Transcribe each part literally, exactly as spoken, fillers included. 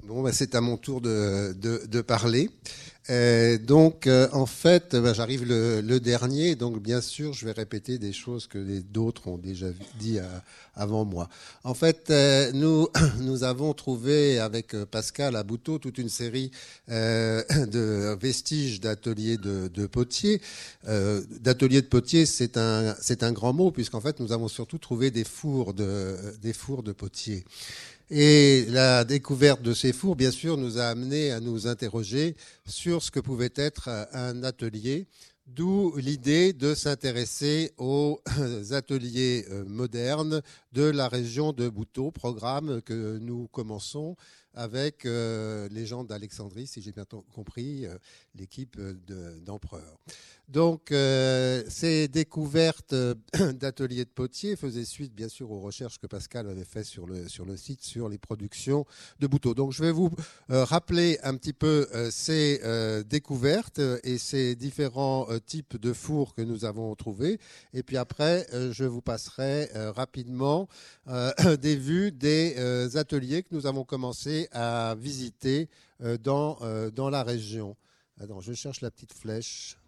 Bon, bah, c'est à mon tour de, de, de parler. Euh, donc, euh, en fait, bah, j'arrive le, le dernier. Donc, bien sûr, je vais répéter des choses que les d'autres ont déjà dit à, avant moi. En fait, euh, nous, nous avons trouvé avec Pascal à Bouteau toute une série euh, de vestiges d'ateliers de, de potiers. Euh, d'ateliers de potiers, c'est un, c'est un grand mot puisqu'en fait, nous avons surtout trouvé des fours de, des fours de potiers. Et la découverte de ces fours, bien sûr, nous a amené à nous interroger sur ce que pouvait être un atelier, d'où l'idée de s'intéresser aux ateliers modernes de la région de Bouteau, programme que nous commençons avec euh, les gens d'Alexandrie, si j'ai bien compris, euh, l'équipe de, d'Empereur. Donc, euh, ces découvertes d'ateliers de potiers faisaient suite, bien sûr, aux recherches que Pascal avait faites sur le, sur le site sur les productions de Bouteau. Donc, je vais vous euh, rappeler un petit peu euh, ces euh, découvertes et ces différents euh, types de fours que nous avons trouvés. Et puis après, euh, je vous passerai euh, rapidement euh, des vues des euh, ateliers que nous avons commencé à visiter euh, dans, euh, dans la région. Attends, je cherche la petite flèche.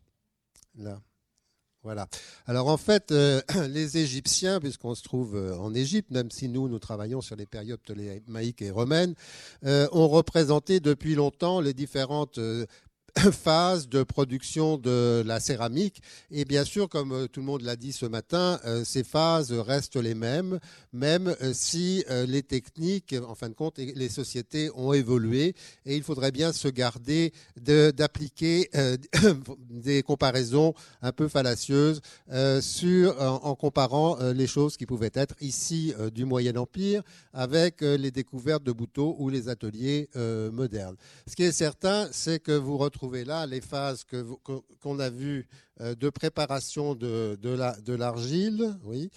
Là. Voilà. Alors en fait, euh, les Égyptiens, puisqu'on se trouve en Égypte, même si nous, nous travaillons sur les périodes ptolémaïques et romaines, euh, ont représenté depuis longtemps les différentes euh, phase de production de la céramique. Et bien sûr, comme tout le monde l'a dit ce matin, euh, ces phases restent les mêmes, même euh, si euh, les techniques, en fin de compte, et les sociétés ont évolué. Et il faudrait bien se garder de, d'appliquer euh, des comparaisons un peu fallacieuses euh, sur, en, en comparant euh, les choses qui pouvaient être ici euh, du Moyen Empire avec euh, les découvertes de Bouteau ou les ateliers euh, modernes. Ce qui est certain, c'est que vous retrouvez là les phases que vous, qu'on a vues euh, de préparation de, de, la, de l'argile, oui,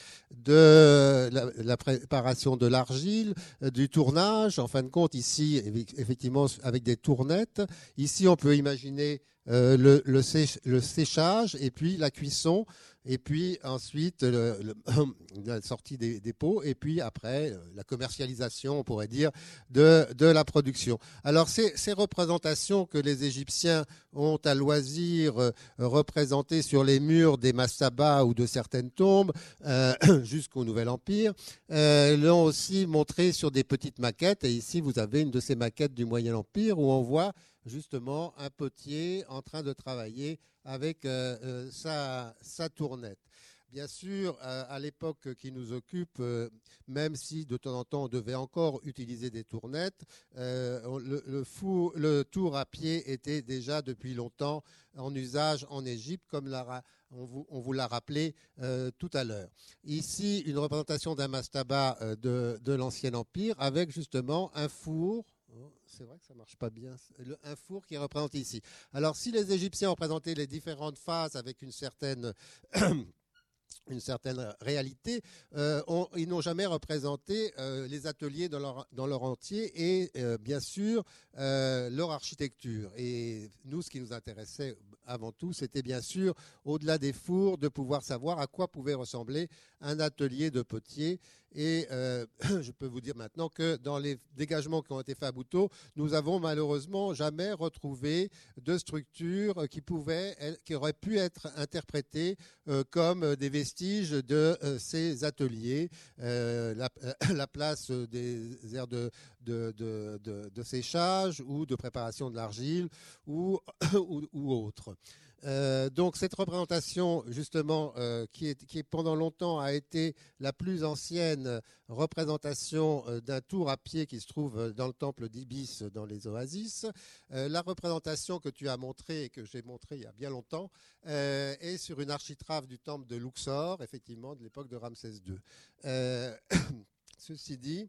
de la, la préparation de l'argile, euh, du tournage, en fin de compte, ici, effectivement, avec des tournettes. Ici, on peut imaginer euh, le, le, séch, le séchage et puis la cuisson. Et puis ensuite, le, le, la sortie des, des pots, et puis après, la commercialisation, on pourrait dire, de, de la production. Alors, ces, ces représentations que les Égyptiens ont à loisir euh, représentées sur les murs des mastabas ou de certaines tombes, euh, jusqu'au Nouvel Empire, euh, l'ont aussi montré sur des petites maquettes. Et ici, vous avez une de ces maquettes du Moyen Empire où on voit justement un potier en train de travailler avec euh, euh, sa, sa tournette. Bien sûr, euh, à l'époque qui nous occupe, euh, même si de temps en temps on devait encore utiliser des tournettes, euh, le, le, fou, le tour à pied était déjà depuis longtemps en usage en Égypte, comme la, on, vous, on vous l'a rappelé euh, tout à l'heure. Ici, une représentation d'un mastaba euh, de, de l'Ancien Empire avec justement un four. C'est vrai que ça ne marche pas bien. Un four qui est représenté ici. Alors, si les Égyptiens ont présenté les différentes phases avec une certaine, une certaine réalité, euh, on, ils n'ont jamais représenté euh, les ateliers dans leur, dans leur entier et, euh, bien sûr, euh, leur architecture. Et nous, ce qui nous intéressait avant tout, c'était bien sûr, au-delà des fours, de pouvoir savoir à quoi pouvait ressembler un atelier de potier. Et euh, je peux vous dire maintenant que dans les dégagements qui ont été faits à Bouteau, nous avons malheureusement jamais retrouvé de structures qui pouvaient, qui auraient pu être interprétées euh, comme des vestiges de euh, ces ateliers. Euh, la, la place des aires de, de, de, de, de séchage ou de préparation de l'argile ou, ou, ou autre. Euh, donc cette représentation justement euh, qui, est, qui est pendant longtemps a été la plus ancienne représentation euh, d'un tour à pied qui se trouve dans le temple d'Ibis dans les Oasis. Euh, la représentation que tu as montrée et que j'ai montrée il y a bien longtemps euh, est sur une architrave du temple de Luxor, effectivement de l'époque de Ramsès deux. Euh, ceci dit,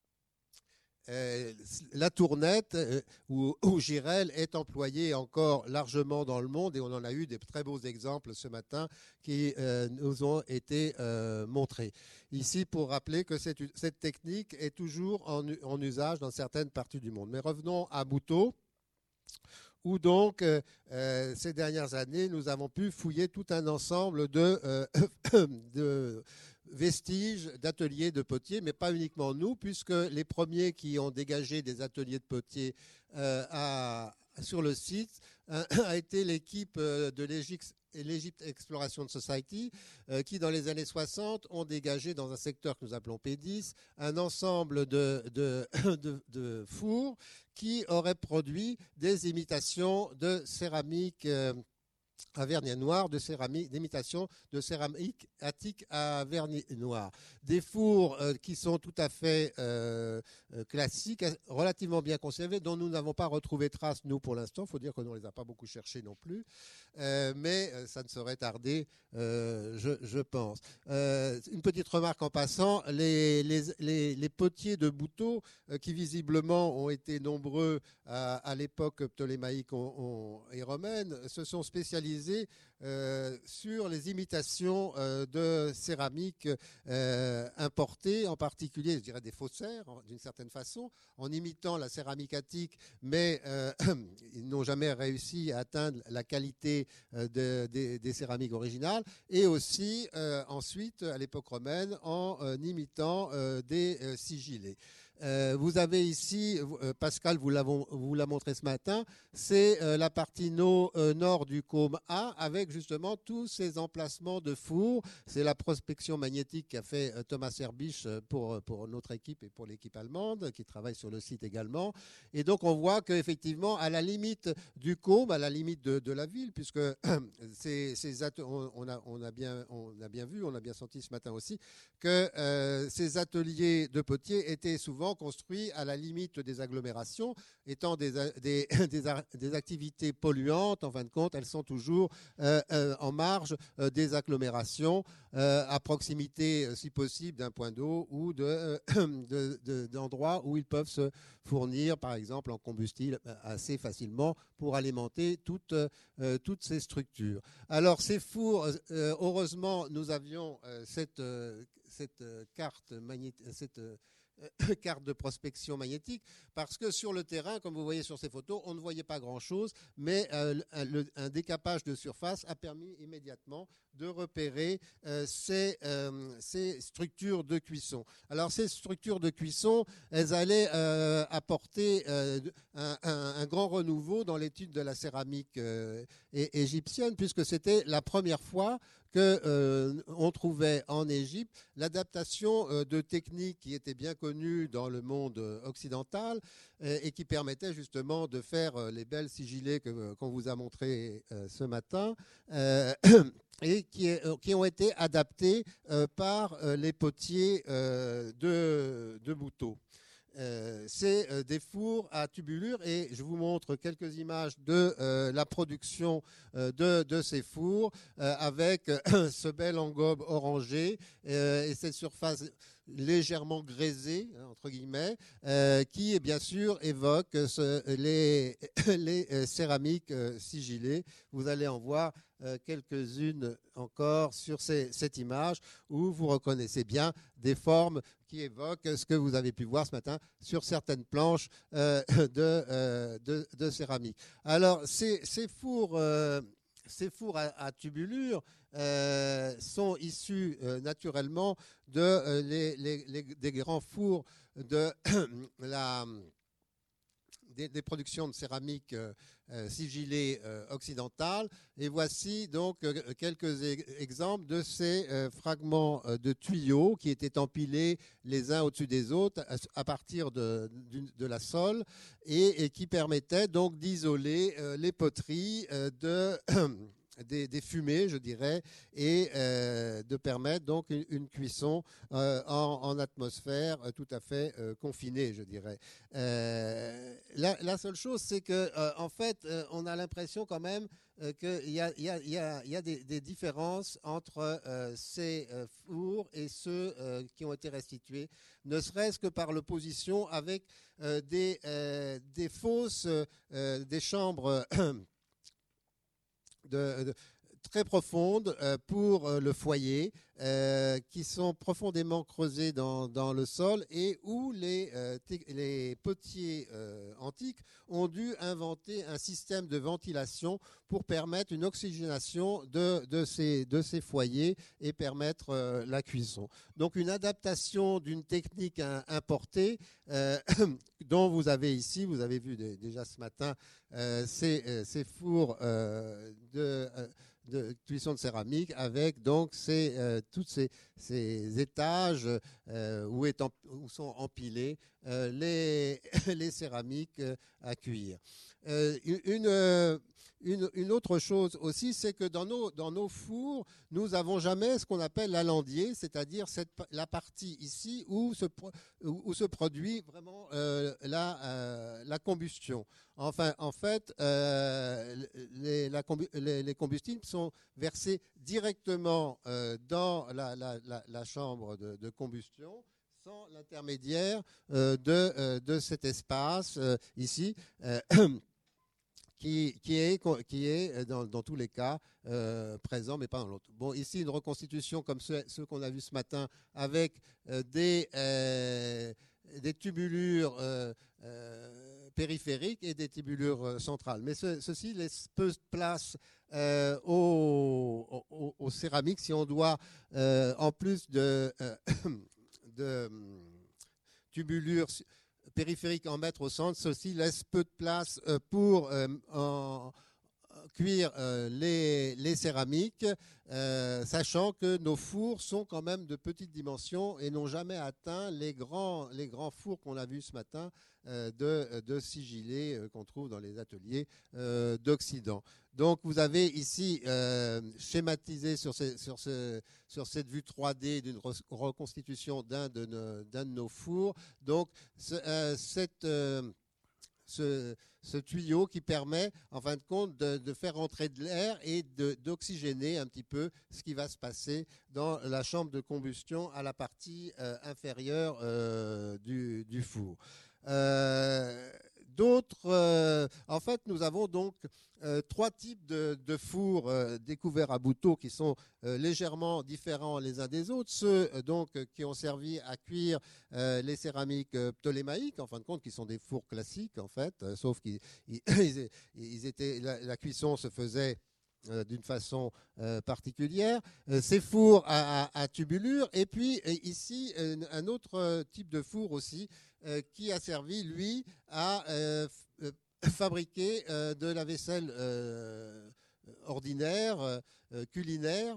Euh, la tournette euh, ou, ou girelle est employée encore largement dans le monde et on en a eu des très beaux exemples ce matin qui euh, nous ont été euh, montrés. Ici, pour rappeler que cette, cette technique est toujours en, en usage dans certaines parties du monde. Mais revenons à Bouteau, où donc, euh, euh, ces dernières années, nous avons pu fouiller tout un ensemble de... Euh, de vestiges d'ateliers de potiers, mais pas uniquement nous, puisque les premiers qui ont dégagé des ateliers de potiers euh, à, sur le site euh, a été l'équipe euh, de l'Égypte l'Egypt Exploration Society, euh, qui dans les années soixante ont dégagé dans un secteur que nous appelons P dix un ensemble de, de, de, de fours qui auraient produit des imitations de céramique euh, à vernis noir, de céramique, d'imitation de céramique attique à vernis noir. Des fours euh, qui sont tout à fait euh, classiques, relativement bien conservés, dont nous n'avons pas retrouvé trace, nous, pour l'instant. Il faut dire que nous ne les a pas beaucoup cherchés non plus. Euh, mais ça ne saurait tarder, euh, je, je pense. Euh, une petite remarque en passant, les, les, les, les potiers de Bouteau, euh, qui visiblement ont été nombreux à, à l'époque ptolémaïque on, on, et romaine, se sont spécialisés Euh, sur les imitations euh, de céramique euh, importées, en particulier, je dirais, des faussaires, d'une certaine façon, en imitant la céramique attique, mais euh, ils n'ont jamais réussi à atteindre la qualité euh, de, des, des céramiques originales, et aussi, euh, ensuite, à l'époque romaine, en euh, imitant euh, des euh, sigillés. Euh, vous avez ici, euh, Pascal vous, vous l'a montré ce matin, c'est euh, la partie no, euh, nord du côme A, avec justement tous ces emplacements de fours. C'est la prospection magnétique qu'a fait euh, Thomas Herbich pour, pour notre équipe et pour l'équipe allemande, qui travaille sur le site également. Et donc on voit qu'effectivement, à la limite du côme, à la limite de, de la ville, puisque ces, ces on, on, a, on, a bien, on a bien vu, on a bien senti ce matin aussi, que euh, ces ateliers de potiers étaient souvent construits à la limite des agglomérations, étant des, des, des, des activités polluantes. En fin de compte, elles sont toujours euh, euh, en marge euh, des agglomérations, euh, à proximité, si possible, d'un point d'eau ou de, euh, de, de, d'endroits où ils peuvent se fournir, par exemple, en combustible assez facilement pour alimenter toutes, euh, toutes ces structures. Alors, ces fours, euh, heureusement, nous avions euh, cette, euh, cette carte magnétique, cette carte de prospection magnétique, parce que sur le terrain, comme vous voyez sur ces photos, on ne voyait pas grand-chose, mais euh, un, le, un décapage de surface a permis immédiatement de repérer euh, ces, euh, ces structures de cuisson. Alors ces structures de cuisson, elles allaient euh, apporter euh, un, un, un grand renouveau dans l'étude de la céramique euh, é- égyptienne, puisque c'était la première fois que euh, on trouvait en Égypte l'adaptation euh, de techniques qui étaient bien connues dans le monde occidental euh, et qui permettaient justement de faire euh, les belles sigillées que, qu'on vous a montrées euh, ce matin euh, et qui, qui ont été adaptées euh, par euh, les potiers euh, de, de Bouteau. Euh, c'est euh, des fours à tubulure et je vous montre quelques images de euh, la production euh, de, de ces fours euh, avec euh, ce bel engobe orangé euh, et cette surface légèrement grisée, hein, entre guillemets, euh, qui bien sûr évoque ce, les, les euh, céramiques euh, sigillées. Vous allez en voir euh, quelques-unes encore sur ces, cette image où vous reconnaissez bien des formes qui évoquent ce que vous avez pu voir ce matin sur certaines planches euh, de, euh, de, de céramique. Alors, ces, ces fours... Euh, Ces fours à, à tubulure euh, sont issus euh, naturellement de euh, les, les, les, des grands fours de la, des, des productions de céramique euh, sigillée euh, occidentale. Et voici donc euh, quelques e- exemples de ces euh, fragments euh, de tuyaux qui étaient empilés les uns au-dessus des autres à, à partir de, de, de la sole et, et qui permettaient donc d'isoler euh, les poteries euh, de Des, des fumées, je dirais, et euh, de permettre donc une, une cuisson euh, en, en atmosphère euh, tout à fait euh, confinée, je dirais. Euh, la, la seule chose, c'est que, euh, en fait, euh, on a l'impression quand même euh, qu'il y a, il y a, il y a, il y a des, des différences entre euh, ces euh, fours et ceux euh, qui ont été restitués, ne serait-ce que par l'opposition avec euh, des, euh, des fausses, euh, des chambres. De, de, très profondes euh, pour euh, le foyer, euh, qui sont profondément creusées dans, dans le sol et où les, euh, les potiers euh, antiques ont dû inventer un système de ventilation pour permettre une oxygénation de, de, ces, de ces foyers et permettre euh, la cuisson. Donc une adaptation d'une technique importée euh, dont vous avez ici, vous avez vu déjà ce matin, euh, ces, euh, ces fours euh, de, euh, de cuisson de céramique avec donc ces, euh, toutes ces, ces étages euh, où, est en, où sont empilés euh, les, les céramiques euh, à cuire. Euh, une, une, une autre chose aussi, c'est que dans nos, dans nos fours, nous n'avons jamais ce qu'on appelle l'alandier, c'est-à-dire cette, la partie ici où se, où, où se produit vraiment euh, la, euh, la combustion. Enfin, en fait, euh, les, la, les, les combustibles sont versés directement euh, dans la, la, la, la chambre de, de combustion, sans l'intermédiaire euh, de, euh, de cet espace euh, ici. Euh, Qui, qui est, qui est dans, dans tous les cas euh, présent, mais pas dans l'autre. Bon, ici, une reconstitution comme ceux, ceux qu'on a vu ce matin, avec euh, des, euh, des tubulures euh, euh, périphériques et des tubulures euh, centrales. Mais ce, ceci laisse peu de place euh, aux, aux, aux céramiques si on doit, euh, en plus de, euh, de tubulures périphérique en mettre au centre, ceci laisse peu de place pour euh, en, cuire euh, les, les céramiques, euh, sachant que nos fours sont quand même de petites dimensions et n'ont jamais atteint les grands, les grands fours qu'on a vus ce matin euh, de, de sigillés euh, qu'on trouve dans les ateliers euh, d'Occident. Donc vous avez ici euh, schématisé sur, ces, sur, ce, sur cette vue trois D d'une reconstitution d'un de, nos, d'un de nos fours. Donc ce, euh, cette... Euh, Ce, ce tuyau qui permet, en fin de compte, de, de faire entrer de l'air et de, d'oxygéner un petit peu ce qui va se passer dans la chambre de combustion à la partie euh, inférieure euh, du, du four. Euh, d'autres, euh, en fait, nous avons donc euh, trois types de, de fours euh, découverts à Buteau qui sont euh, légèrement différents les uns des autres. Ceux euh, donc qui ont servi à cuire euh, les céramiques euh, ptolémaïques, en fin de compte, qui sont des fours classiques en fait, euh, sauf qu'ils ils, ils étaient, la, la cuisson se faisait Euh, d'une façon euh, particulière, euh, ces fours à, à, à tubulure, et puis euh, ici un, un autre euh, type de four aussi euh, qui a servi lui à euh, f- fabriquer euh, de la vaisselle euh, ordinaire, euh, culinaire,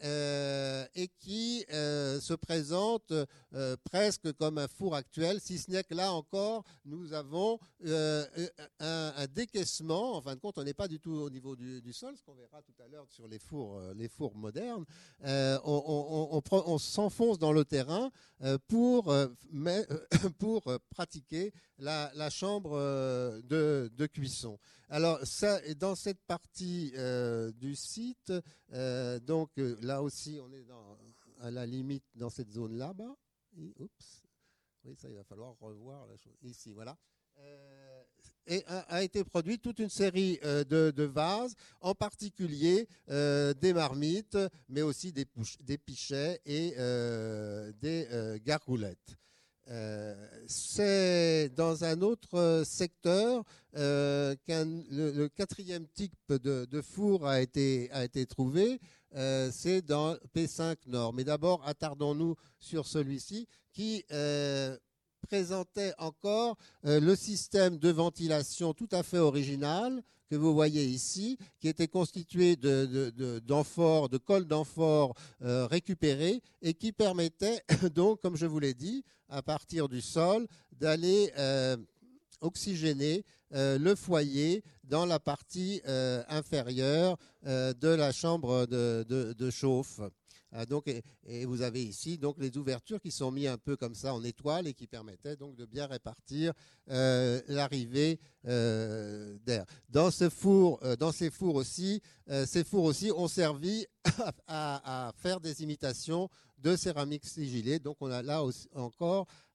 euh, et qui euh, se présente euh, presque comme un four actuel, si ce n'est que là encore, nous avons euh, un, un décaissement. En fin de compte, on n'est pas du tout au niveau du, du sol, ce qu'on verra tout à l'heure sur les fours, euh, les fours modernes. Euh, on, on, on, on, on s'enfonce dans le terrain euh, pour, euh, mais, pour pratiquer la, la chambre euh, de, de cuisson. Alors, ça, dans cette partie euh, du site, euh, donc là aussi, on est dans, à la limite dans cette zone-là. Bas. Et, oups. Oui, ça, il va falloir revoir la chose. Ici, voilà. Euh, et a, a été produite toute une série euh, de, de vases, en particulier euh, des marmites, mais aussi des, des pichets et euh, des euh, gargoulettes. Euh, c'est dans un autre secteur euh, qu'un le, le quatrième type de, de four a été a été trouvé. Euh, c'est dans P cinq Nord. Mais d'abord, attardons-nous sur celui-ci qui euh, présentait encore euh, le système de ventilation tout à fait original que vous voyez ici, qui était constitué de, de, de, d'amphores, de cols d'amphores euh, récupérés et qui permettait donc, comme je vous l'ai dit, à partir du sol, d'aller euh, oxygéner euh, le foyer dans la partie euh, inférieure euh, de la chambre de, de, de chauffe. Euh, donc, et, et vous avez ici donc les ouvertures qui sont mises un peu comme ça en étoile et qui permettaient donc de bien répartir euh, l'arrivée euh, d'air. Dans ce four, euh, dans ces fours aussi, euh, ces fours aussi ont servi à, à faire des imitations de céramique sigillée. Donc on a là aussi encore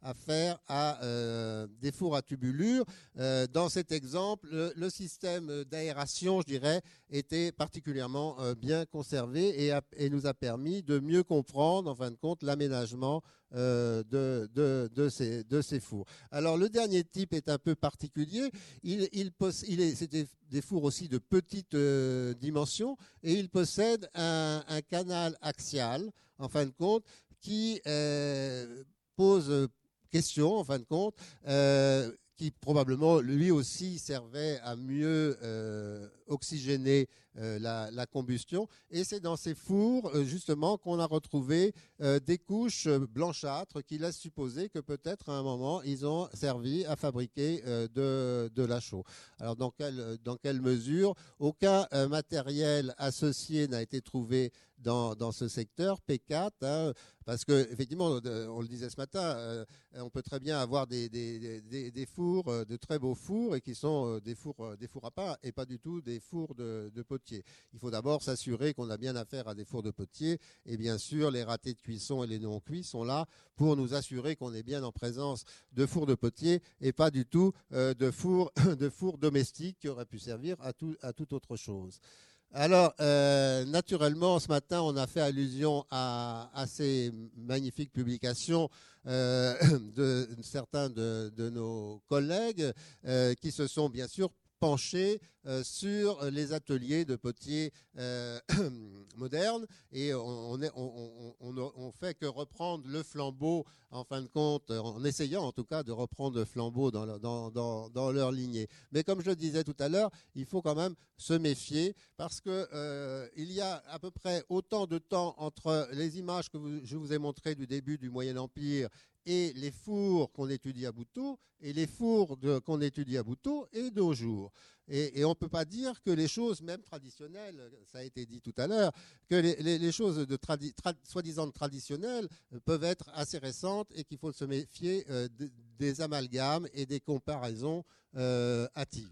affaire à euh, des fours à tubulure. Euh, dans cet exemple, le, le système d'aération, je dirais, était particulièrement euh, bien conservé et, a, et nous a permis de mieux comprendre, en fin de compte, l'aménagement euh, de, de, de, ces, de ces fours. Alors, le dernier type est un peu particulier. Il, il, il est, c'était des fours aussi de petite euh, dimension et il possède un, un canal axial, en fin de compte, qui euh, pose question, en fin de compte, euh, qui probablement lui aussi servait à mieux euh, oxygéner euh, la, la combustion. Et c'est dans ces fours, euh, justement, qu'on a retrouvé euh, des couches blanchâtres qui laissent supposer que peut-être à un moment, ils ont servi à fabriquer euh, de, de la chaux. Alors, dans quelle, dans quelle mesure? Aucun euh, matériel associé n'a été trouvé dans, dans ce secteur, P quatre, hein, parce que effectivement, on le disait ce matin, euh, on peut très bien avoir des, des, des, des fours, de très beaux fours, et qui sont des fours, des fours à pain, et pas du tout des fours de, de potier. Il faut d'abord s'assurer qu'on a bien affaire à des fours de potier, et bien sûr, les ratés de cuisson et les non-cuits sont là pour nous assurer qu'on est bien en présence de fours de potier, et pas du tout euh, de fours, de fours domestiques qui auraient pu servir à tout, à toute autre chose. Alors, euh, naturellement, ce matin, on a fait allusion à, à ces magnifiques publications euh, de certains de, de nos collègues euh, qui se sont bien sûr penchés euh, sur les ateliers de potiers euh, modernes, et on, est, on, on, on, on fait que reprendre le flambeau, en fin de compte, en essayant en tout cas de reprendre le flambeau dans, le, dans, dans, dans leur lignée. Mais comme je le disais tout à l'heure, il faut quand même se méfier, parce que euh, il y a à peu près autant de temps entre les images que vous, je vous ai montrées du début du Moyen Empire et les fours qu'on étudie à Bouteau, et les fours de, qu'on étudie à Bouteau, et nos jours. Et, et on ne peut pas dire que les choses, même traditionnelles, ça a été dit tout à l'heure, que les, les, les choses de tradi, trad, soi-disant traditionnelles peuvent être assez récentes, et qu'il faut se méfier euh, de, des amalgames et des comparaisons euh, hâtives.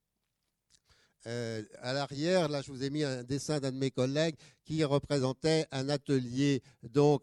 Euh, à l'arrière, là, je vous ai mis un dessin d'un de mes collègues qui représentait un atelier, donc,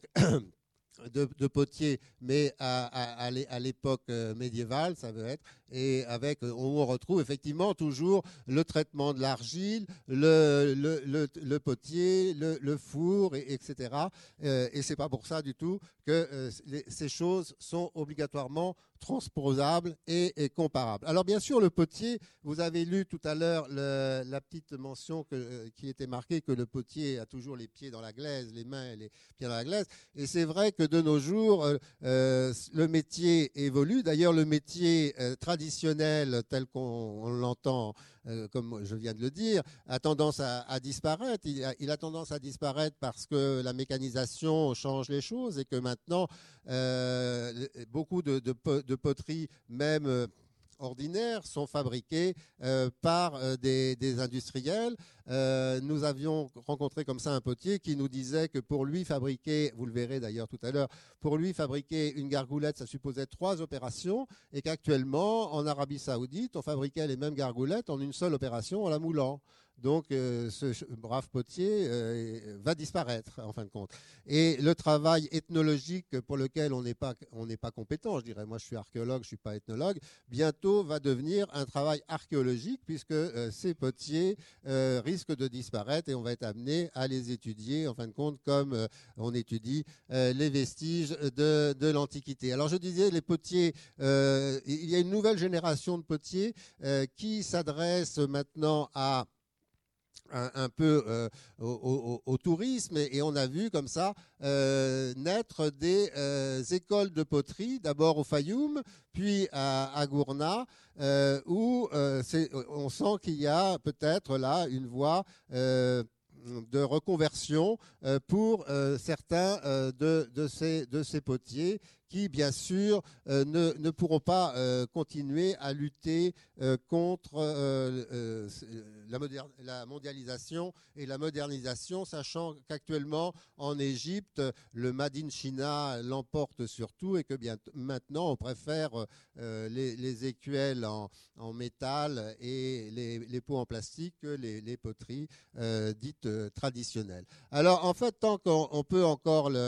De, de potier, mais à, à, à l'époque médiévale, ça veut être, et avec, on retrouve effectivement toujours le traitement de l'argile, le, le, le, le potier, le, le four, et, etc. Euh, et c'est pas pour ça du tout que euh, les, ces choses sont obligatoirement transposables et, et comparables. Alors bien sûr, le potier, vous avez lu tout à l'heure la petite mention que, euh, qui était marquée que le potier a toujours les pieds dans la glaise, les mains et les pieds dans la glaise, et c'est vrai que de nos jours, euh, le métier évolue. D'ailleurs, le métier euh, traditionnel, tel qu'on l'entend, euh, comme je viens de le dire, a tendance à, à disparaître. Il a, il a tendance à disparaître parce que la mécanisation change les choses, et que maintenant, euh, beaucoup de, de, de poteries, même euh, ordinaires, sont fabriqués euh, par euh, des, des industriels. Euh, nous avions rencontré comme ça un potier qui nous disait que pour lui fabriquer, vous le verrez d'ailleurs tout à l'heure, pour lui fabriquer une gargoulette, ça supposait trois opérations, et qu'actuellement, en Arabie Saoudite, on fabriquait les mêmes gargoulettes en une seule opération en la moulant. Donc euh, ce brave potier euh, va disparaître en fin de compte. Et le travail ethnologique pour lequel on n'est pas on n'est pas compétent, je dirais, moi je suis archéologue, je suis pas ethnologue, bientôt va devenir un travail archéologique, puisque euh, ces potiers euh, risquent de disparaître, et on va être amené à les étudier en fin de compte comme euh, on étudie euh, les vestiges de, de l'Antiquité. Alors je disais, les potiers, euh, il y a une nouvelle génération de potiers euh, qui s'adresse maintenant à Un, un peu euh, au, au, au tourisme, et, et on a vu comme ça euh, naître des euh, écoles de poterie, d'abord au Fayoum, puis à, à Gourna, euh, où euh, on sent qu'il y a peut-être là une voie euh, de reconversion euh, pour euh, certains euh, de, de, ces, de ces potiers qui, bien sûr, euh, ne, ne pourront pas euh, continuer à lutter euh, contre euh, euh, la, la mondialisation et la modernisation, sachant qu'actuellement, en Égypte, le Made in China l'emporte surtout, et que bien maintenant, on préfère euh, les, les écuelles en, en métal et les, les pots en plastique que les, les poteries euh, dites traditionnelles. Alors, en fait, tant qu'on on peut encore le,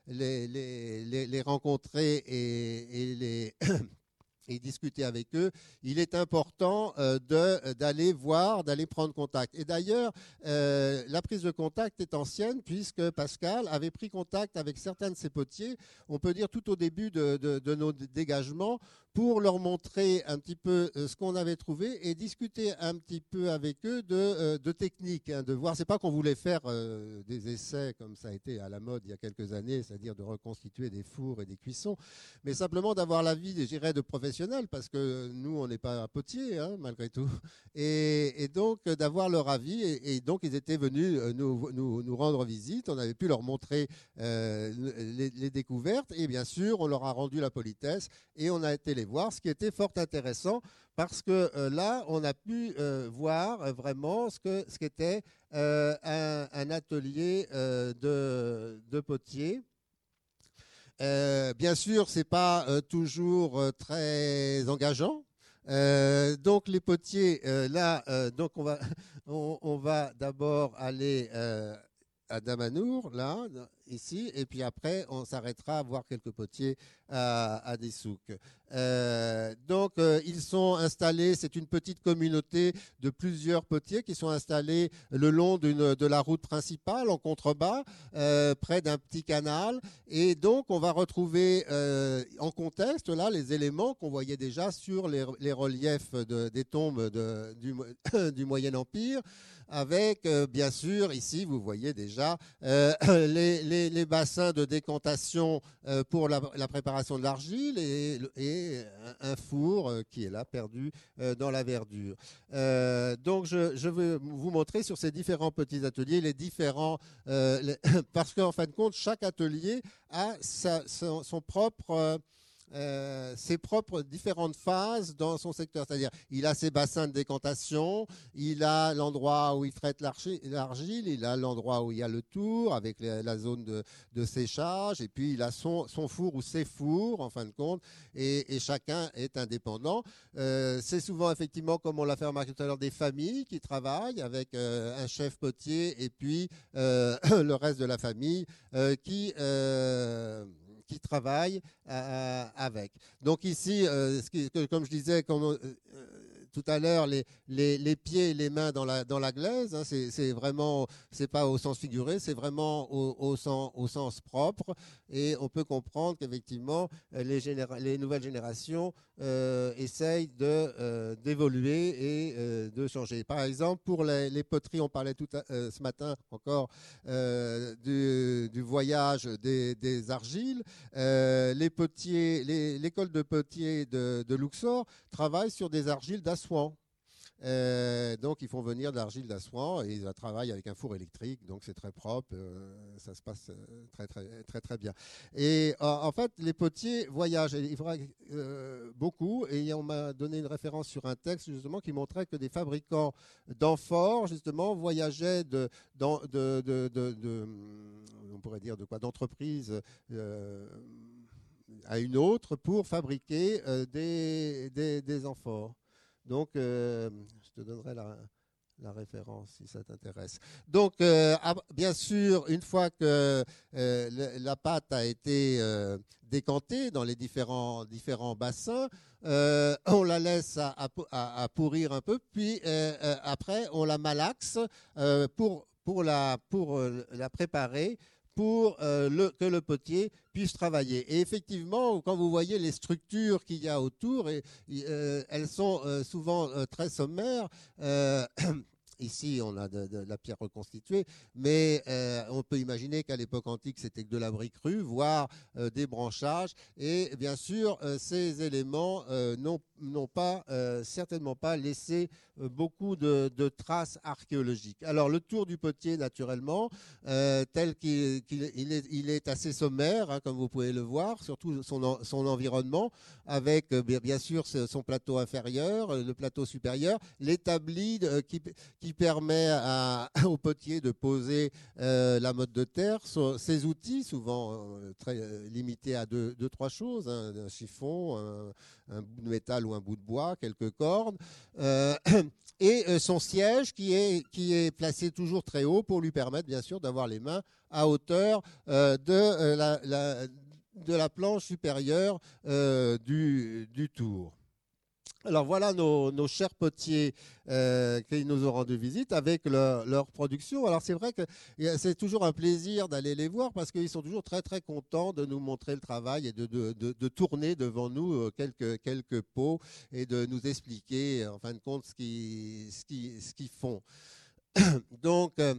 les, les, les, les rencontrer et, et les et discuter avec eux, il est important euh, de, d'aller voir, d'aller prendre contact. Et d'ailleurs, euh, la prise de contact est ancienne puisque Pascal avait pris contact avec certains de ses potiers, on peut dire tout au début de, de, de nos dégagements, pour leur montrer un petit peu ce qu'on avait trouvé et discuter un petit peu avec eux de, de techniques, hein, de voir. C'est pas qu'on voulait faire euh, des essais comme ça a été à la mode il y a quelques années, c'est-à-dire de reconstituer des fours et des cuissons, mais simplement d'avoir l'avis, je dirais, de professionnels, parce que nous, on n'est pas potiers, hein, malgré tout, et, et donc d'avoir leur avis. Et, et donc ils étaient venus nous, nous, nous rendre visite. On avait pu leur montrer euh, les, les découvertes, et bien sûr, on leur a rendu la politesse et on a été les voir, ce qui était fort intéressant parce que euh, là, on a pu euh, voir euh, vraiment ce que ce qu'était euh, un, un atelier euh, de, de potier. Euh, bien sûr, c'est pas euh, toujours euh, très engageant. Euh, donc les potiers, euh, là, euh, donc on va on, on va d'abord aller euh, à Damanour, là, ici, et puis après, on s'arrêtera à voir quelques potiers à, à des souks. Euh, donc, euh, ils sont installés, c'est une petite communauté de plusieurs potiers qui sont installés le long d'une, de la route principale, en contrebas, euh, près d'un petit canal. Et donc, on va retrouver euh, en contexte, là, les éléments qu'on voyait déjà sur les, les reliefs de, des tombes de, du, du Moyen Empire, avec, euh, bien sûr, ici, vous voyez déjà euh, les, les, les bassins de décantation euh, pour la, la préparation de l'argile et, et un, un four euh, qui est là, perdu euh, dans la verdure. Euh, donc, je, je vais vous montrer sur ces différents petits ateliers les différents... Euh, les, parce qu'en fin de compte, chaque atelier a sa, son, son propre... Euh, Euh, ses propres différentes phases dans son secteur. C'est-à-dire, il a ses bassins de décantation, il a l'endroit où il traite l'argile, il a l'endroit où il y a le tour avec la zone de, de séchage, et puis il a son, son four ou ses fours, en fin de compte, et, et chacun est indépendant. Euh, c'est souvent, effectivement, comme on l'a fait remarquer tout à l'heure, des familles qui travaillent avec euh, un chef potier et puis euh, le reste de la famille euh, qui... Euh, qui travaillent euh, avec. Donc ici, euh, ce qui, comme je disais comme, euh, tout à l'heure, les, les, les pieds et les mains dans la, dans la glaise, hein, c'est vraiment, c'est pas au sens figuré, c'est vraiment au, au, sens, au sens propre. Et on peut comprendre qu'effectivement, les, les nouvelles générations euh, essayent de, euh, d'évoluer et euh, de changer. Par exemple, pour les, les poteries, on parlait tout à, euh, ce matin encore euh, du, du voyage des, des argiles. Euh, les potiers, les, l'école de potiers de, de Luxor travaille sur des argiles d'Assouan. Euh, donc ils font venir de l'argile d'Assouan et ils travaillent avec un four électrique, donc c'est très propre, euh, ça se passe très très très très bien. Et euh, en fait, les potiers voyagent, il faudra euh, beaucoup. Et on m'a donné une référence sur un texte justement qui montrait que des fabricants d'amphores justement voyageaient de, dans, de, de, de, de, on pourrait dire de quoi, d'entreprise euh, à une autre pour fabriquer euh, des, des, des amphores. Donc, euh, je te donnerai la, la référence si ça t'intéresse. Donc, euh, bien sûr, une fois que euh, la pâte a été euh, décantée dans les différents, différents bassins, euh, on la laisse à, à, à pourrir un peu, puis euh, euh, après, on la malaxe euh, pour, pour, la, pour euh, la préparer pour euh, le, que le potier puisse travailler. Et effectivement, quand vous voyez les structures qu'il y a autour, et, euh, elles sont euh, souvent euh, très sommaires. Euh, Ici, on a de, de la pierre reconstituée, mais euh, on peut imaginer qu'à l'époque antique, c'était que de la brique crue, voire euh, des branchages. Et bien sûr, euh, ces éléments euh, n'ont pas, euh, certainement pas laissé euh, beaucoup de, de traces archéologiques. Alors, le tour du potier, naturellement, euh, tel qu'il qu'il il est, il est assez sommaire, hein, comme vous pouvez le voir, surtout son, son environnement, avec euh, bien sûr son plateau inférieur, le plateau supérieur, l'établi qui, qui qui permet à, au potier de poser euh, la motte de terre. So, ces outils, souvent euh, très euh, limités à deux, deux trois choses, hein, un chiffon, un, un bout de métal ou un bout de bois, quelques cordes, euh, et euh, son siège qui est, qui est placé toujours très haut pour lui permettre, bien sûr, d'avoir les mains à hauteur euh, de euh, la, la de la planche supérieure euh, du, du tour. Alors voilà nos, nos chers potiers euh, qui nous ont rendu visite avec leur, leur production. Alors c'est vrai que c'est toujours un plaisir d'aller les voir parce qu'ils sont toujours très très contents de nous montrer le travail et de, de, de, de tourner devant nous quelques, quelques pots et de nous expliquer en fin de compte ce qu'ils ce qu'ils, ce qu'ils font. Donc euh,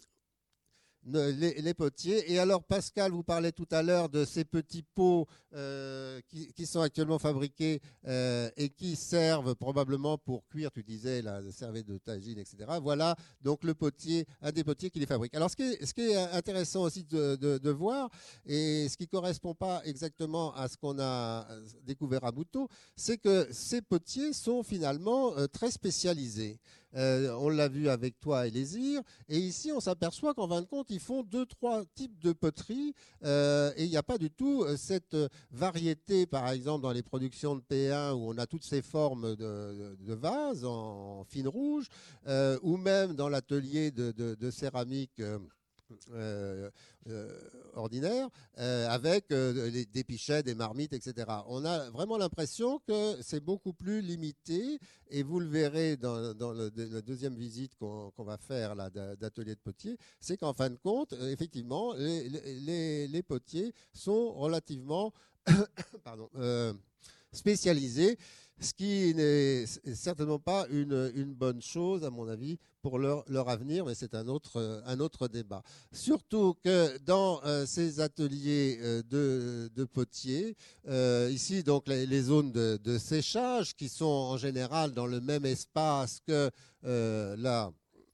Les, les potiers. Et alors, Pascal, vous parlez tout à l'heure de ces petits pots euh, qui, qui sont actuellement fabriqués euh, et qui servent probablement pour cuire, tu disais, la serviette de tagine, et cetera. Voilà, donc le potier, un des potiers qui les fabrique. Alors, ce qui est, ce qui est intéressant aussi de, de, de voir, et ce qui correspond pas exactement à ce qu'on a découvert à Bouteau, c'est que ces potiers sont finalement euh, très spécialisés. Euh, on l'a vu avec toi, Elésir, et ici, on s'aperçoit qu'en fin de compte, ils font deux, trois types de poterie euh, et il n'y a pas du tout cette variété, par exemple, dans les productions de P un où on a toutes ces formes de, de vases en, en fine rouge, euh, ou même dans l'atelier de, de, de céramique euh, Euh, euh, ordinaire euh, avec euh, les, des pichets, des marmites, et cetera. On a vraiment l'impression que c'est beaucoup plus limité et vous le verrez dans, dans le, la deuxième visite qu'on qu'on va faire là d'atelier de potier, c'est qu'en fin de compte, euh, effectivement, les, les, les potiers sont relativement pardon, euh, spécialisés, ce qui n'est certainement pas une, une bonne chose, à mon avis, pour leur, leur avenir, mais c'est un autre, un autre débat. Surtout que dans euh, ces ateliers euh, de, de potiers, euh, ici, donc, les, les zones de, de séchage, qui sont en général dans le même espace que euh, la...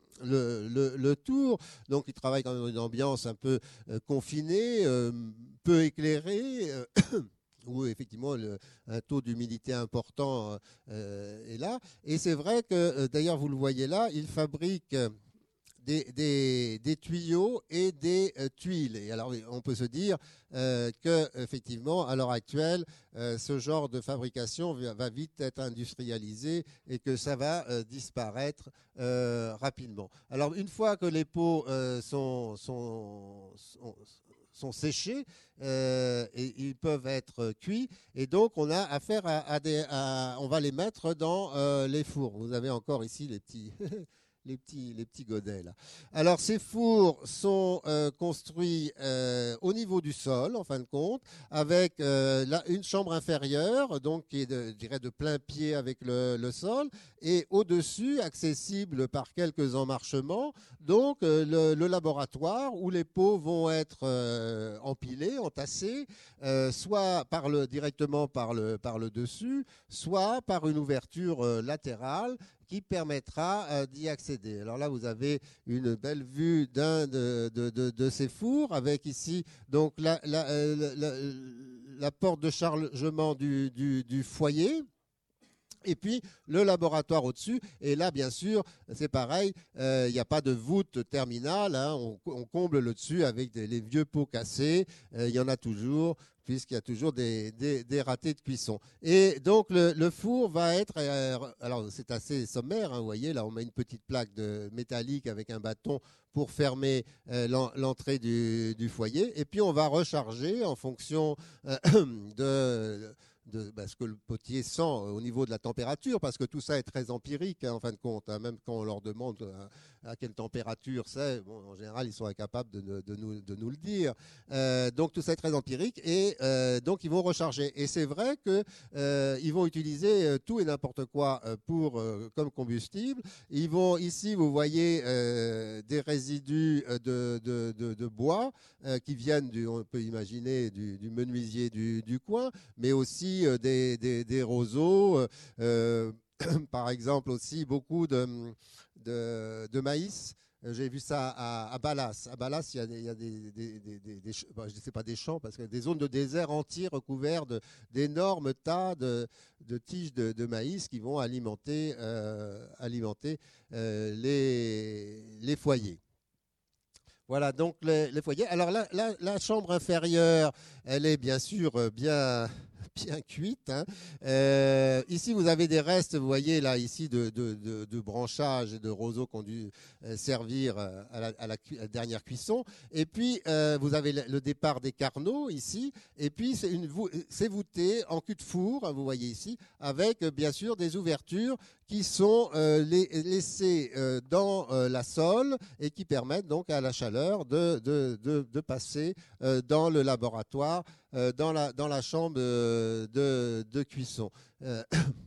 Le, le, le tour, donc il travaille dans une ambiance un peu euh, confinée, euh, peu éclairée, euh, où effectivement le, un taux d'humidité important euh, est là. Et c'est vrai que, euh, d'ailleurs vous le voyez là, il fabrique des, des, des tuyaux et des euh, tuiles. Et alors on peut se dire euh, que effectivement à l'heure actuelle, euh, ce genre de fabrication va, va vite être industrialisé et que ça va euh, disparaître euh, rapidement. Alors une fois que les pots euh, sont, sont, sont sont séchés euh, et ils peuvent être cuits et donc on a affaire à, à des à, on va les mettre dans euh, les fours. Vous avez encore ici les petits les petits les petits godets là. Alors ces fours sont euh, construits euh, au niveau du sol en fin de compte avec euh, là, une chambre inférieure donc qui est de, je dirais de plein pied avec le, le sol et au-dessus accessible par quelques emmarchements donc euh, le, le laboratoire où les pots vont être euh, empilés, entassés euh, soit par le directement par le par le dessus, soit par une ouverture euh, latérale qui permettra euh, d'y accéder. Alors là, vous avez une belle vue d'un de, de, de, de ces fours, avec ici donc la, la, euh, la, la porte de chargement du, du, du foyer. Et puis le laboratoire au-dessus. Et là, bien sûr, c'est pareil. Il euh, n'y a pas de voûte terminale. Hein, on, on comble le dessus avec des, les vieux pots cassés. Il euh, y en a toujours, puisqu'il y a toujours des, des, des ratés de cuisson. Et donc le, le four va être. Euh, alors c'est assez sommaire. Hein, vous voyez, là, on met une petite plaque de métallique avec un bâton pour fermer euh, l'entrée du, du foyer. Et puis on va recharger en fonction euh, de de ben, ce que le potier sent au niveau de la température, parce que tout ça est très empirique, hein, en fin de compte. Hein, même quand on leur demande à, à quelle température c'est, bon, en général, ils sont incapables de, de, nous, de nous le dire. Euh, donc tout ça est très empirique, et euh, donc ils vont recharger. Et c'est vrai que euh, ils vont utiliser euh, tout et n'importe quoi euh, pour euh, comme combustible. Ils vont ici, vous voyez euh, des résidus de, de, de, de bois euh, qui viennent, du, on peut imaginer, du, du menuisier du, du coin, mais aussi Des, des, des roseaux, euh, par exemple aussi beaucoup de, de, de maïs J'ai vu ça à, à Ballas. À Ballas, il y a, il y a des, des, des, des, des bon, je ne sais pas des champs, parce que des zones de désert entiers recouverts d'énormes tas de, de tiges de, de maïs qui vont alimenter, euh, alimenter euh, les, les foyers. Voilà, donc les, les foyers. Alors la, la, la chambre inférieure, elle est bien sûr bien, bien cuite. Hein. Euh, ici, vous avez des restes, vous voyez là, ici, de, de, de, de branchages et de roseaux qui ont dû euh, servir à la, à, la, à la dernière cuisson. Et puis, euh, vous avez le, le départ des carnaux ici. Et puis, c'est une, c'est voûté en cul de four, vous voyez ici, avec bien sûr des ouvertures qui sont euh, les, laissées euh, dans euh, la sole et qui permettent donc à la chaleur de, de, de, de passer euh, dans le laboratoire, euh, dans, la, dans la chambre de, de, de cuisson. Euh,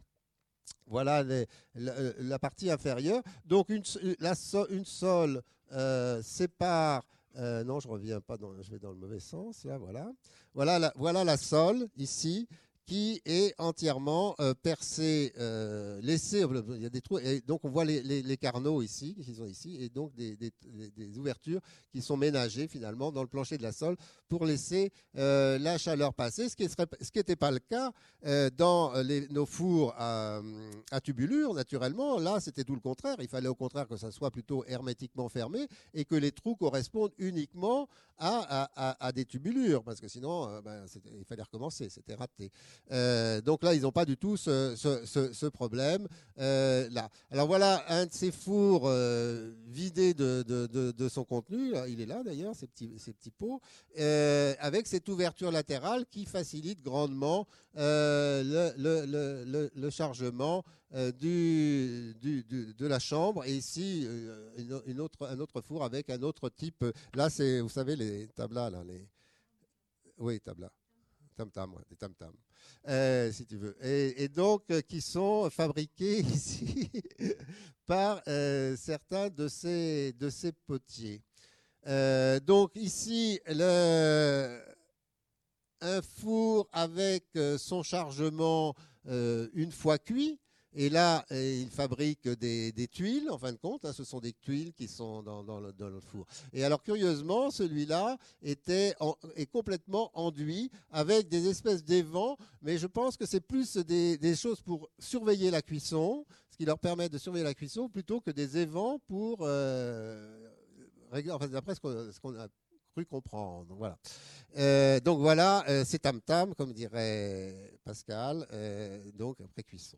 voilà les, la, la partie inférieure. Donc une, la, une sole euh, sépare. Euh, non, je reviens pas dans, je vais dans le mauvais sens. Là, voilà. Voilà la, voilà la sole ici, qui est entièrement euh, percé, euh, laissé, il y a des trous, et donc on voit les, les, les carnaux ici, qui sont ici, et donc des, des, des ouvertures qui sont ménagées finalement dans le plancher de la sole pour laisser euh, la chaleur passer, ce qui serait, ce qui n'était pas le cas euh, dans les, nos fours à, à tubulure, naturellement. Là, c'était tout le contraire. Il fallait au contraire que ça soit plutôt hermétiquement fermé et que les trous correspondent uniquement à, à, à, à des tubulures, parce que sinon, euh, ben, il fallait recommencer, c'était raté. Euh, donc là, ils n'ont pas du tout ce, ce, ce, ce problème euh, là. Alors voilà un de ces fours euh, vidés de, de, de, de son contenu. Il est là d'ailleurs, ces petits, ces petits pots, euh, avec cette ouverture latérale qui facilite grandement euh, le, le, le, le, le chargement euh, du, du, du, de la chambre. Et ici, euh, une, une autre, un autre four avec un autre type. Là, c'est, vous savez, les tablas, là, les... oui, tablas. Tam-tam, ouais, des tam-tam, euh, si tu veux. Et, et donc, euh, qui sont fabriqués ici par euh, certains de ces, de ces potiers. Euh, donc, ici, le, un four avec euh, son chargement euh, une fois cuit. Et là, il fabrique des, des tuiles, en fin de compte. Hein, ce sont des tuiles qui sont dans, dans, le, dans le four. Et alors, curieusement, celui-là était en, est complètement enduit avec des espèces d'évents. Mais je pense que c'est plus des, des choses pour surveiller la cuisson, ce qui leur permet de surveiller la cuisson, plutôt que des évents pour euh, régler, enfin, d'après ce qu'on, ce qu'on a cru comprendre. Donc voilà. Euh, donc voilà, euh, c'est tam tam, comme dirait Pascal. Euh, donc après cuisson.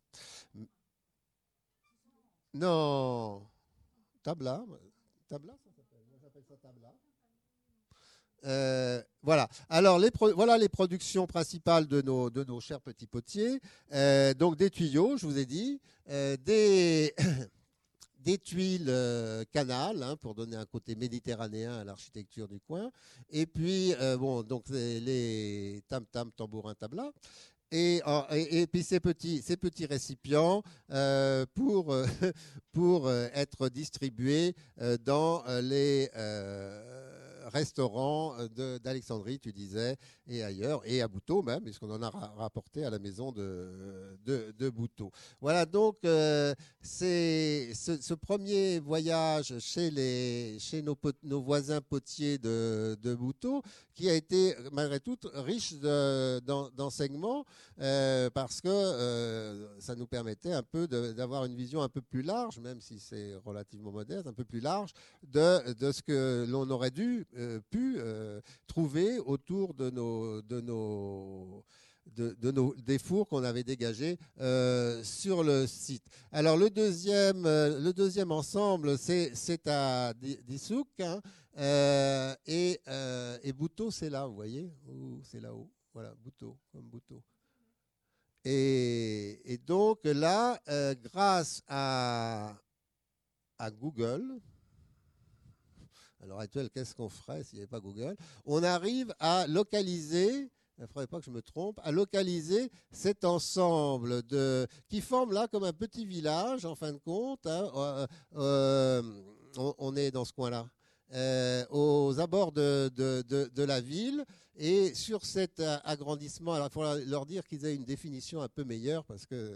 Non, tabla, tabla, ça s'appelle. Moi j'appelle ça tabla. Euh, voilà. Alors les pro- voilà les productions principales de nos de nos chers petits potiers. Euh, donc des tuyaux, je vous ai dit, euh, des des tuiles euh, canal, hein, pour donner un côté méditerranéen à l'architecture du coin. Et puis, euh, bon, donc les, les tam-tam, tambourins, tabla. Et, et, et puis ces petits, ces petits récipients euh, pour, euh, pour euh, être distribués euh, dans les euh, restaurants d'Alexandrie, tu disais, et ailleurs, et à Bouteau même, puisqu'on en a rapporté à la maison de, de, de Bouteau. Voilà, donc euh, c'est ce, ce premier voyage chez, les, chez nos, nos voisins potiers de, de Bouteau, qui a été malgré tout riche d'enseignements, euh, parce que euh, ça nous permettait un peu d'avoir une vision un peu plus large, même si c'est relativement modeste, un peu plus large, de, de ce que l'on aurait dû, euh, pu euh, trouver autour de nos... De nos De, de nos, des fours qu'on avait dégagés euh, sur le site. Alors le deuxième, euh, le deuxième ensemble, c'est à Dissouk, hein, euh, et, euh, et Bouteau, c'est là, vous voyez, c'est là-haut. Voilà, Bouteau, comme Bouteau. Et, et donc là, euh, grâce à, à Google, à l'heure actuelle, qu'est-ce qu'on ferait s'il n'y avait pas Google? On arrive à localiser, il ne faudrait pas que je me trompe, à localiser cet ensemble de, qui forme là comme un petit village, en fin de compte. Hein, euh, euh, on, on est dans ce coin-là. Euh, aux abords de, de, de, de la ville. Et sur cet agrandissement, alors il faut leur dire qu'ils aient une définition un peu meilleure, parce que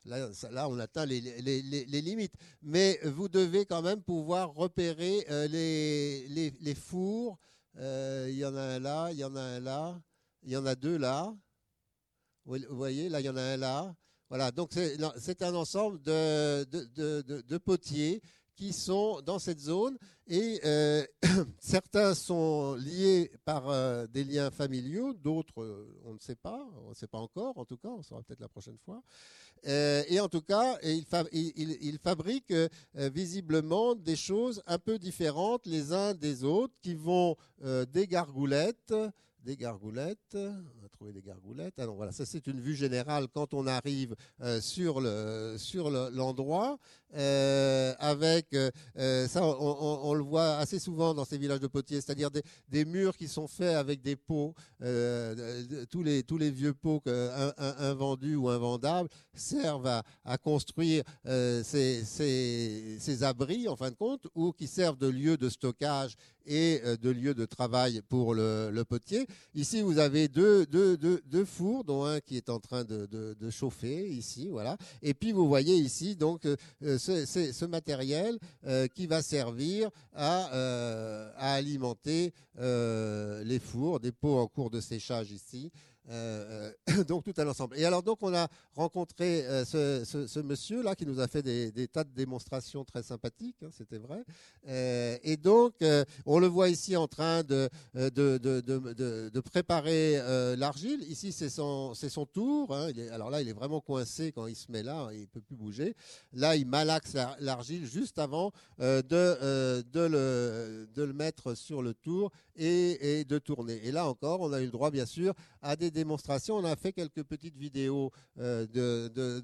là, ça, là on atteint les, les, les, les limites. Mais vous devez quand même pouvoir repérer euh, les, les, les fours. Euh, il y en a un là, il y en a un là, il y en a deux là. Vous voyez, là, il y en a un là. Voilà, donc c'est un ensemble de, de, de, de, de potiers qui sont dans cette zone et euh, certains sont liés par euh, des liens familiaux, d'autres euh, on ne sait pas, on ne sait pas encore, en tout cas, on saura peut-être la prochaine fois. Euh, et en tout cas, il, fa il, il, il fabrique euh, visiblement des choses un peu différentes les uns des autres qui vont euh, des gargoulettes, des gargoulettes, on va trouver des gargoulettes. Ah non, voilà, ça c'est une vue générale quand on arrive euh, sur le sur l'endroit, le, euh, avec euh, ça, on, on, on le voit assez souvent dans ces villages de potiers, c'est-à-dire des, des murs qui sont faits avec des pots, euh, tous les tous les vieux pots que, un, un, invendus ou invendables servent à, à construire euh, ces, ces ces abris en fin de compte, ou qui servent de lieu de stockage et euh, de lieu de travail pour le, le potier. Ici, vous avez deux, deux, deux, deux fours, dont un qui est en train de, de, de chauffer, ici, voilà. Et puis, vous voyez ici, donc, euh, ce, ce, ce matériel euh, qui va servir à, euh, à alimenter euh, les fours, des pots en cours de séchage ici. Euh, donc tout un ensemble. Et alors donc on a rencontré euh, ce, ce, ce monsieur là qui nous a fait des, des tas de démonstrations très sympathiques, hein, c'était vrai. Euh, et donc euh, on le voit ici en train de de de de, de, de préparer euh, l'argile. Ici c'est son c'est son tour. Hein. Il est, alors là il est vraiment coincé quand il se met là, il peut plus bouger. Là il malaxe l'argile juste avant euh, de euh, de le de le mettre sur le tour et, et de tourner. Et là encore on a eu le droit bien sûr à des démonstrations. On a fait quelques petites vidéos euh, de, de,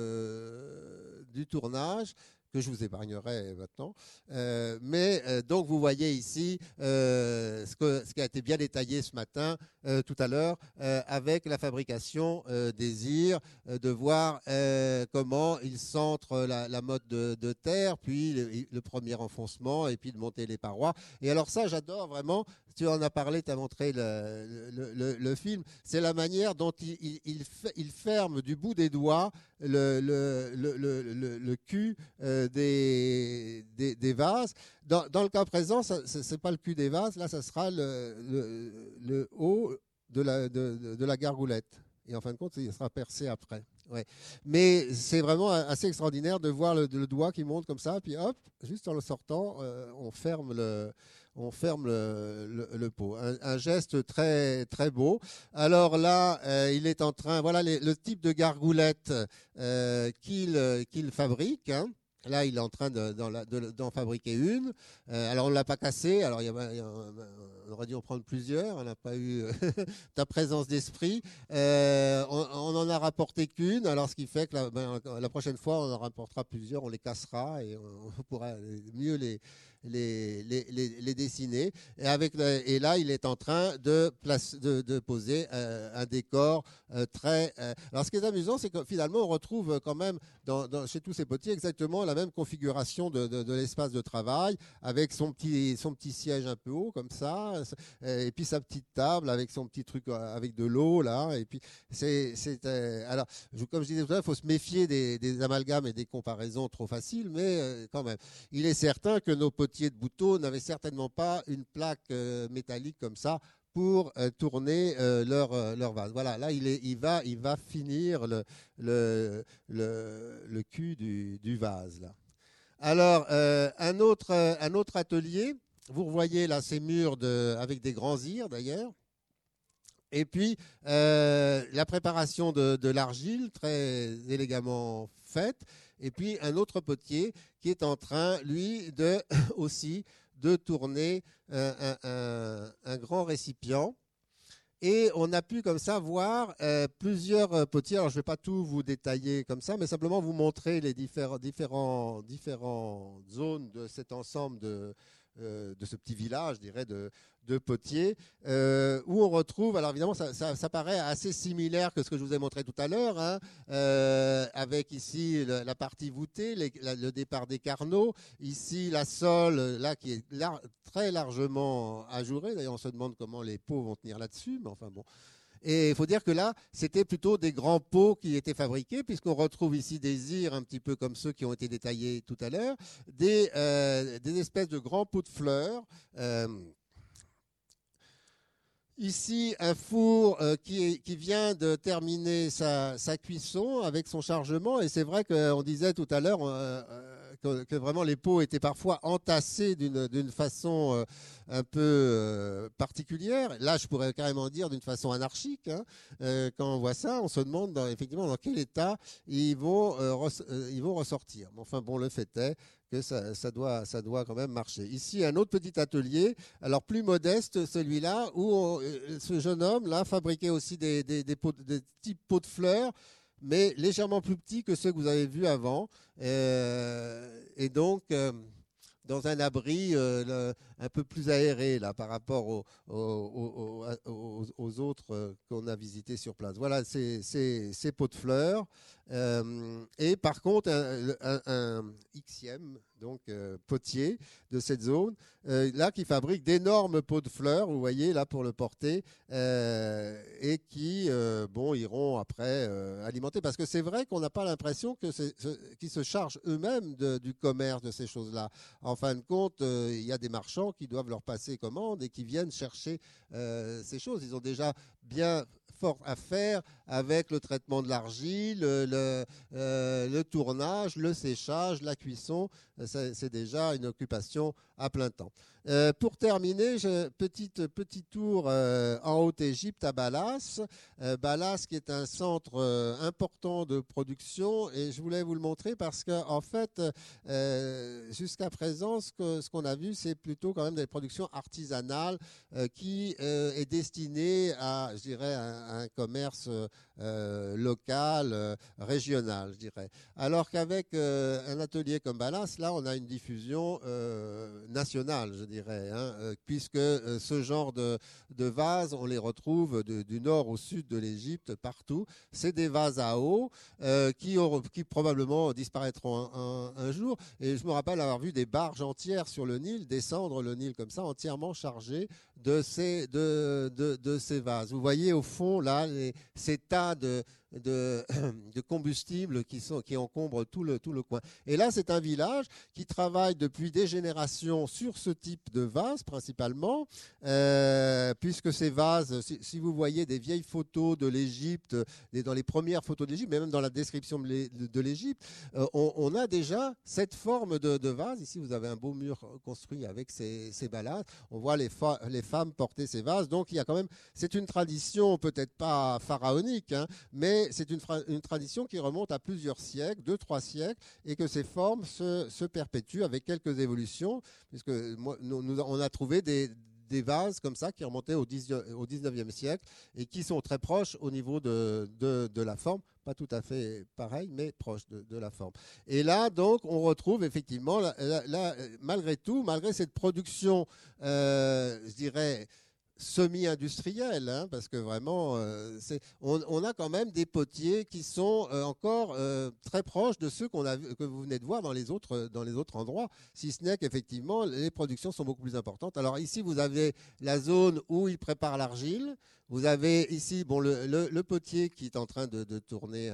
de, du tournage que je vous épargnerai maintenant. Euh, mais euh, donc vous voyez ici euh, ce, que, ce qui a été bien détaillé ce matin, euh, tout à l'heure, euh, avec la fabrication euh, des zires, euh, de voir euh, comment ils centrent la, la motte de, de terre, puis le, le premier enfoncement, et puis de monter les parois. Et alors ça, j'adore vraiment. Tu en as parlé, tu as montré le, le, le, le film. C'est la manière dont il, il, il, il ferme du bout des doigts le, le, le, le, le cul euh, Des, des, des vases. Dans, dans le cas présent, ce n'est pas le cul des vases, là, ça sera le, le, le haut de la, de, de la gargoulette. Et en fin de compte, il sera percé après. Ouais. Mais c'est vraiment assez extraordinaire de voir le, le doigt qui monte comme ça, puis hop, juste en le sortant, euh, on ferme le, on ferme le, le, le pot. Un, un geste très très beau. Alors là, euh, il est en train, voilà les, le type de gargoulette euh, qu'il qu'il fabrique. Hein. Là, il est en train d'en de, de, de, fabriquer une. Euh, alors, on ne l'a pas cassée. Alors, il y a, il y a, on aurait dû en prendre plusieurs. On n'a pas eu ta présence d'esprit. Euh, on, on en a rapporté qu'une. Alors, ce qui fait que la, ben, la prochaine fois, on en rapportera plusieurs. On les cassera et on, on pourra mieux les, les, les, les, les dessiner. Et, avec le, et là, il est en train de, place, de, de poser euh, un décor euh, très... Euh, alors, ce qui est amusant, c'est que finalement, on retrouve quand même dans, dans, chez tous ces potiers exactement la même configuration de, de, de l'espace de travail, avec son petit, son petit siège un peu haut, comme ça, et puis sa petite table avec son petit truc avec de l'eau, là, et puis c'est... Euh, alors, je, comme je disais tout à l'heure, il faut se méfier des, des amalgames et des comparaisons trop faciles, mais euh, quand même. Il est certain que nos potiers de Bouteau n'avaient certainement pas une plaque euh, métallique comme ça pour euh, tourner euh, leur euh, leur vase. Voilà, là il est, il va, il va finir le le le, le cul du, du vase là. Alors euh, un autre euh, un autre atelier. Vous voyez là ces murs de avec des grands zires d'ailleurs. Et puis euh, la préparation de, de l'argile très élégamment faite. Et puis un autre potier qui est en train lui de aussi de tourner un, un, un, un grand récipient. Et on a pu comme ça voir euh, plusieurs potiers. Alors je ne vais pas tout vous détailler comme ça, mais simplement vous montrer les différents, différents, différentes zones de cet ensemble de, euh, de ce petit village, je dirais, de, de potiers, euh, où on retrouve, alors évidemment ça, ça, ça paraît assez similaire que ce que je vous ai montré tout à l'heure, hein, euh, avec ici le, la partie voûtée, les, la, le départ des carneaux, ici la sole, là qui est lar très largement ajourée. D'ailleurs on se demande comment les pots vont tenir là-dessus, mais enfin bon. Et il faut dire que là, c'était plutôt des grands pots qui étaient fabriqués, puisqu'on retrouve ici des irs un petit peu comme ceux qui ont été détaillés tout à l'heure, des, euh, des espèces de grands pots de fleurs. Euh, Ici, un four euh, qui, est, qui vient de terminer sa, sa cuisson avec son chargement. Et c'est vrai qu'on disait tout à l'heure euh, euh, que, que vraiment les pots étaient parfois entassés d'une d'une façon euh, un peu euh, particulière. Là, je pourrais carrément dire d'une façon anarchique. Hein. Euh, quand on voit ça, on se demande dans, effectivement dans quel état ils vont, euh, res, euh, ils vont ressortir. Mais enfin, bon, le fait est que ça, ça, doit, ça doit quand même marcher. Ici, un autre petit atelier, alors plus modeste, celui-là, où on, ce jeune homme-là fabriquait aussi des, des, des, pots, des petits pots de fleurs, mais légèrement plus petits que ceux que vous avez vus avant. Euh, et donc... Euh, dans un abri euh, le, un peu plus aéré là par rapport aux, aux, aux, aux, aux autres euh, qu'on a visités sur place. Voilà ces, ces, ces pots de fleurs. Euh, et par contre, un, un, un Xième, donc euh, potier de cette zone, euh, là qui fabrique d'énormes pots de fleurs, vous voyez là pour le porter, euh, et qui euh, bon iront après euh, alimenter. Parce que c'est vrai qu'on n'a pas l'impression que c'est, ce, qu'ils se chargent eux-mêmes de, du commerce de ces choses-là. En fin de compte, euh, il y a des marchands qui doivent leur passer commande et qui viennent chercher euh, ces choses. Ils ont déjà bien fort à faire avec le traitement de l'argile, le, le, euh, le tournage, le séchage, la cuisson. C'est, c'est déjà une occupation à plein temps. Euh, pour terminer, je, petite, petit tour euh, en Haute-Égypte à Balas. Euh, Balas qui est un centre euh, important de production et je voulais vous le montrer parce que en fait, euh, jusqu'à présent, ce, que, ce qu'on a vu, c'est plutôt quand même des productions artisanales euh, qui euh, est destinée à, je dirais, un, un commerce euh, local, euh, régional, je dirais. Alors qu'avec euh, un atelier comme Balas, là, on a une diffusion euh, nationale, je dirais, hein, euh, puisque euh, ce genre de, de vases, on les retrouve de, du nord au sud de l'Égypte, partout. C'est des vases à eau euh, qui, auront, qui probablement disparaîtront un, un, un jour. Et je me rappelle avoir vu des barges entières sur le Nil, descendre le Nil comme ça, entièrement chargées de ces, de, de, de ces vases. Vous voyez au fond, là, les, ces tas de, de, de combustible qui, sont, qui encombrent tout le, tout le coin. Et là, c'est un village qui travaille depuis des générations sur ce type de vase, principalement, euh, puisque ces vases, si, si vous voyez des vieilles photos de l'Égypte, dans les premières photos de l'Égypte, mais même dans la description de l'Égypte, euh, on, on a déjà cette forme de, de vase. Ici, vous avez un beau mur construit avec ces, ces balades. On voit les, fa les femmes porter ces vases. Donc, il y a quand même, c'est une tradition peut-être pas pharaonique, hein, mais c'est une, une tradition qui remonte à plusieurs siècles, deux, trois siècles, et que ces formes se, se perpétuent avec quelques évolutions, puisque moi, nous, nous, on a trouvé des, des vases comme ça qui remontaient au dix-neuvième siècle et qui sont très proches au niveau de, de, de la forme, pas tout à fait pareil, mais proche de, de la forme. Et là, donc, on retrouve effectivement, là, là, malgré tout, malgré cette production, euh, je dirais, semi-industriel, hein, parce que vraiment, euh, c'est, on, on a quand même des potiers qui sont euh, encore euh, très proches de ceux qu'on a vu, que vous venez de voir dans les autres dans les autres endroits, si ce n'est qu'effectivement les productions sont beaucoup plus importantes. Alors ici, vous avez la zone où ils préparent l'argile. Vous avez ici, bon, le, le, le potier qui est en train de, de tourner un,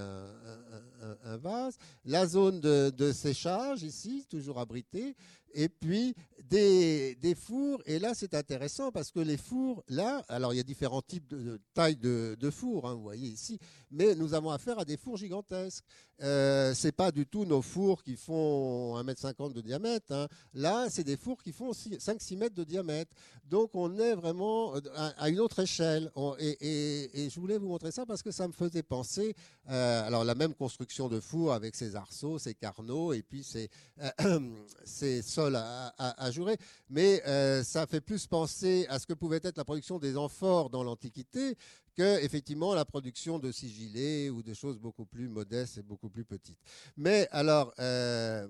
un, un, un vase, la zone de, de séchage ici, toujours abritée, et puis des, des fours. Et là, c'est intéressant parce que les fours, là, alors il y a différents types de, de tailles de, de fours, hein, vous voyez ici, mais nous avons affaire à des fours gigantesques. Euh, c'est pas du tout nos fours qui font un mètre cinquante de diamètre. Hein. Là, c'est des fours qui font cinq six mètres de diamètre. Donc, on est vraiment à, à une autre échelle. On, et, et, et je voulais vous montrer ça parce que ça me faisait penser, euh, alors la même construction de fours avec ses arceaux, ses carneaux et puis ses, euh, ses sols à, à, à jurer. Mais euh, ça fait plus penser à ce que pouvait être la production des amphores dans l'Antiquité que effectivement la production de sigillés ou de choses beaucoup plus modestes et beaucoup plus petites. Mais alors, euh,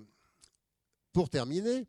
pour terminer,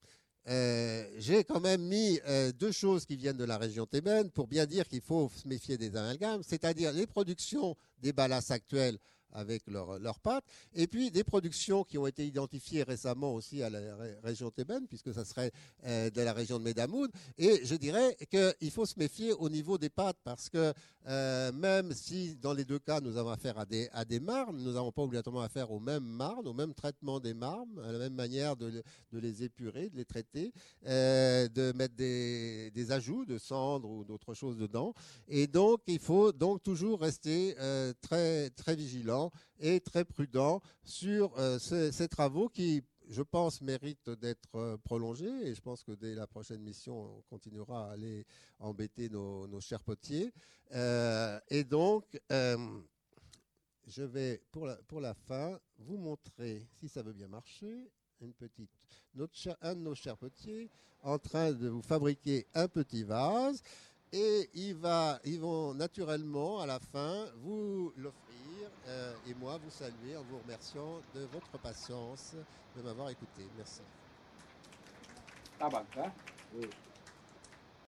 Euh, j'ai quand même mis euh, deux choses qui viennent de la région thébaine pour bien dire qu'il faut se méfier des amalgames, c'est-à-dire les productions des balas actuelles avec leurs leur pâtes. Et puis des productions qui ont été identifiées récemment aussi à la ré région thébaine, puisque ça serait euh, de la région de Medamoud. Et je dirais qu'il faut se méfier au niveau des pâtes, parce que euh, même si dans les deux cas nous avons affaire à des, à des marnes, nous n'avons pas obligatoirement affaire aux mêmes marnes, au même traitement des marnes, à la même manière de, de les épurer, de les traiter, euh, de mettre des, des ajouts de cendres ou d'autres choses dedans. Et donc il faut donc toujours rester euh, très, très vigilant et très prudent sur euh, ces, ces travaux qui, je pense, méritent d'être prolongés. Et je pense que dès la prochaine mission, on continuera à aller embêter nos, nos chers potiers. Euh, et donc, euh, je vais, pour la, pour la fin, vous montrer, si ça veut bien marcher, une petite, notre cher, un de nos chers potiers en train de vous fabriquer un petit vase. Et il va, ils vont naturellement, à la fin, vous l'offrir euh, et moi vous saluer en vous remerciant de votre patience, de m'avoir écouté. Merci. Tabac, hein? Oui.